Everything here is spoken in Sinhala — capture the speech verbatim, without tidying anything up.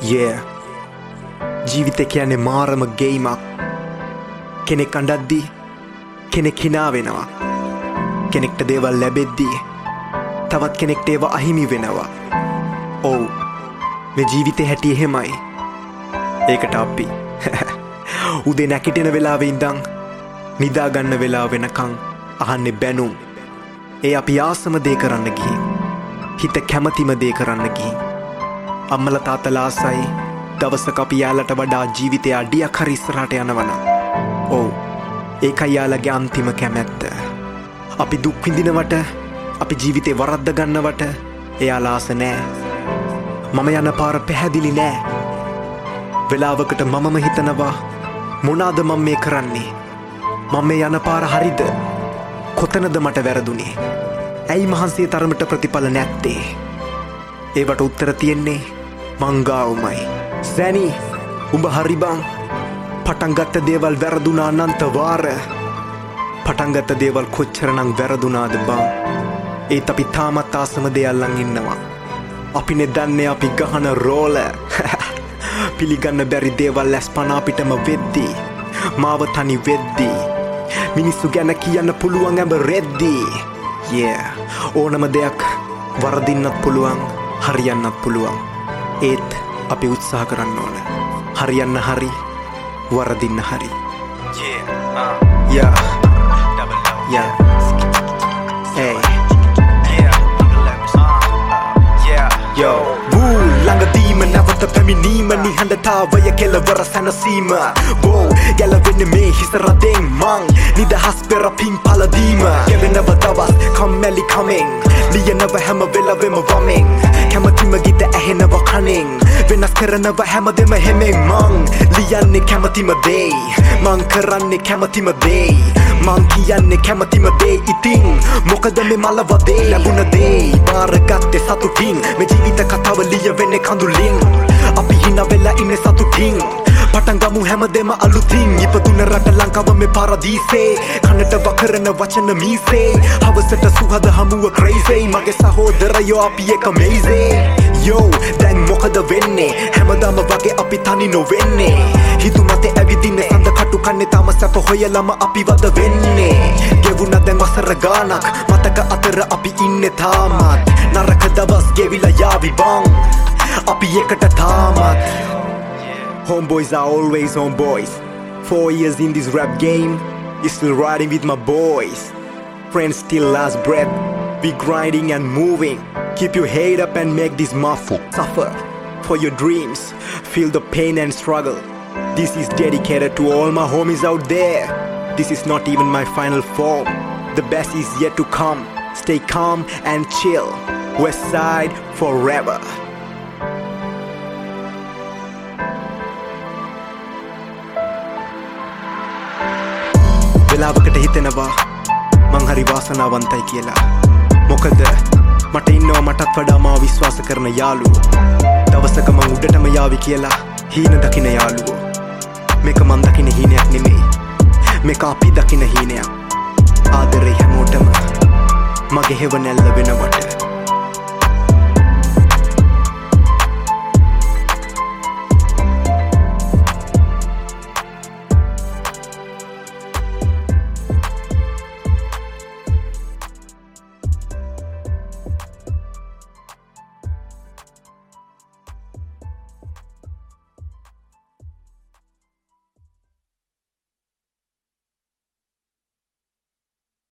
Yeah. ජීවිතේ කියන්නේ මාරම ගේමක්. කෙනෙක් අඬද්දී කෙනෙක් hina වෙනවා. කෙනෙක්ට දේවල් ලැබෙද්දී තවත් කෙනෙක්ට ඒවා අහිමි වෙනවා. ඔව්. මේ ජීවිතේ හැටි එහෙමයි. ඒකට අපි උදේ නැගිටින වෙලාවෙ ඉඳන් නිදා ගන්න වෙලාව වෙනකන් අහන්නේ බැනුම්. ඒ අපි ආසම දේ කරන්න ගිහින් හිත කැමතිම දේ කරන්න ගිහින් අම්මලා තාත්තලා ආසයි දවසක අපි යාලට වඩා ජීවිතේ අඩියක් හරි ඉස්සරහට යනවනම් ඔව් ඒකයි යාලගේ අන්තිම කැමැත්ත. අපි දුක් විඳිනවට අපි ජීවිතේ වරද්ද ගන්නවට එයාලා ආස නෑ. මම යන පාර පැහැදිලි නෑ. වෙලාවකට මමම හිතනවා මොනවාද මම මේ කරන්නේ? මම මේ යන පාර හරිද? කොතනද මට වැරදුනේ? ඇයි මහන්සිය තරමට ප්‍රතිඵල නැත්තේ? ඒවට උත්තර තියෙන්නේ මංගාවමයි. සැනි උඹ හරි බං. පටන් ගත්ත දේවල් වැරදුනා අනන්ත වාර. පටන් ගත්ත දේවල් කොච්චරනම් වැරදුනාද බං. ඒත් අපි තාමත් ආසම දේ අල්ලන් ඉන්නවා. අපිනේ දන්නේ අපි ගහන රෝල. පිළිගන්න බැරි දේවල් ඇස්පන අපිටම වෙද්දී මාව තනි වෙද්දී මිනිස්සු ගැන කියන්න පුළුවන් ඇඹ රෙද්දී. Yeah. ඕනම දෙයක් වරදින්නත් පුළුවන් හරියන්නත් පුළුවන්. ඒත් අපි උත්සාහ කරන්න ඕන හරියන්න හරි වරදින්න හරි. Yeah. Uh. Yeah. Double O. Yeah. Hey. Yeah. Uh. Yeah. Yo. Woo. ළඟදීම නැවත පැමිණීම නිහඬතාවය කෙලවර සැනසීම. Whoa. ගැලවෙන්නේ මේ හිස රදෙන් මං නිදහස් පෙර පින් පලදීම. ගෙවෙනව දවස් කම්මැලි කමෙන් ලියනව හැම වෙලවෙම වමෙන් කැමතිම ගීත ඇහෙනව කණෙන් වෙනස් කරනව හැමදෙම හෙමෙන් මං ලියන්නේ කැමතිම දේ මං කරන්නේ කැමතිම දේ මං කියන්නේ කැමතිම දේ. ඉතින් මොකද මේ මලවදේ ලැබුණ දේ බාරගත්තේ සතුටින්. මේ ජීවිත කතාව ලියවෙන්නේ කඳුලින්. අපි hina වෙලා ඉන්නේ සතුටින්. පටන් ගමු හැමදේම අලුතින්. ඉපදුන රට ලංකාව මේ පාරදීසේ. කනට වකරන වචන මීසේ. හවසට සුහද හමුව crazy. මගේ සහෝදරයෝ අපි එක amazing. Yo, දැන් මොකද වෙන්නේ? හැමදාම වගේ අපි තනි නොවෙන්නේ. හිතු මතේ ඇවිදින්නේ සඳ කටු කන්නේ තාම සැප හොයලම අපි වද වෙන්නේ. ගෙවුණා දැන් වසර ගානක් මතක අතර අපි ඉන්නේ තාමත්. නරක දවස් ගෙවිලා යාවි බං අපි එකට තාමත්. Homeboys are always homeboys. Four years in this rap game, still riding with my boys. Friends still last breath. We grinding and moving. Keep your head up and make this muffle. Suffer for your dreams. Feel the pain and struggle. This is dedicated to all my homies out there. This is not even my final form. The best is yet to come. Stay calm and chill. West Side forever. වෙලාවකට හිතෙනවා මං හරි වාසනාවන්තයි කියලා. මොකද මට ඉන්නවා මටත් වඩා මාව විශ්වාස කරන යාළුවෝ. දවසක මං උඩටම යාවි කියලා හීන දකින යාළුවෝ. මේක මං දකින හීනයක් නෙමෙයි. මේක අපි දකින හීනයක්. ආදරේ හැමෝටම මගේ හෙවණැල්ල වෙනවට